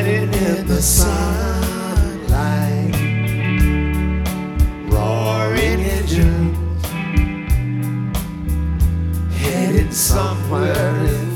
riding in the sunlight, roaring engines, headed somewhere in